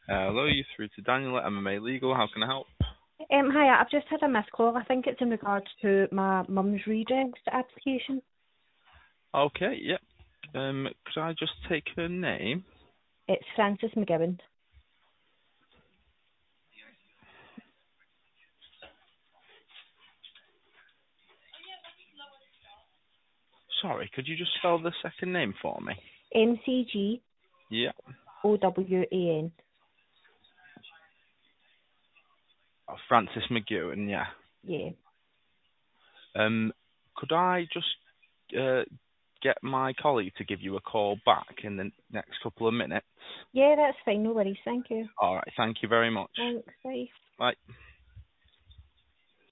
Hello, you through to Daniel at MMA Legal. How can I help? Hiya, I've just had a missed call. I think it's in regards to my mum's redress application. Okay, yep. Could I just take her name? It's Frances McGowan. Sorry, could you just spell the second name for me? MCGOWAN. Yeah. Oh, Francis McGowan, yeah. Yeah. Could I just get my colleague to give you a call back in the next couple of minutes? Yeah, that's fine. No worries. Thank you. All right, thank you very much. Thanks. Bye. Bye.